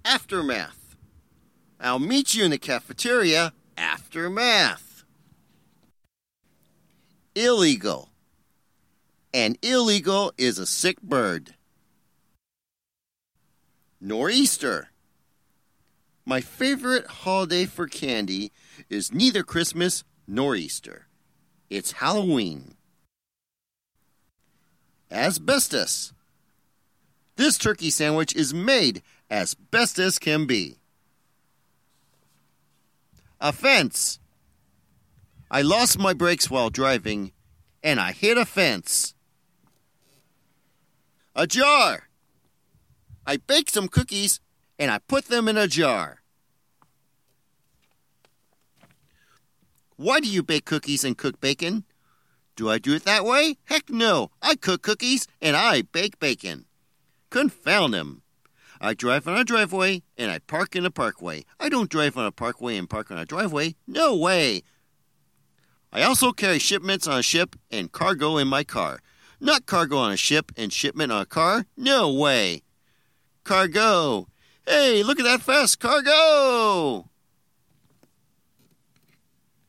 aftermath. I'll meet you in the cafeteria after math. Illegal. An illegal is a sick bird. Nor'easter. My favorite holiday for candy is neither Christmas nor Easter. It's Halloween. Asbestos. This turkey sandwich is made as best as can be. Offense. I lost my brakes while driving, and I hit a fence. A jar. I baked some cookies, and I put them in a jar. Why do you bake cookies and cook bacon? Do I do it that way? Heck no! I cook cookies, and I bake bacon. Confound 'em. I drive on a driveway, and I park in a parkway. I don't drive on a parkway and park on a driveway. No way! I also carry shipments on a ship and cargo in my car. Not cargo on a ship and shipment on a car. No way! Cargo! Hey, look at that fast cargo!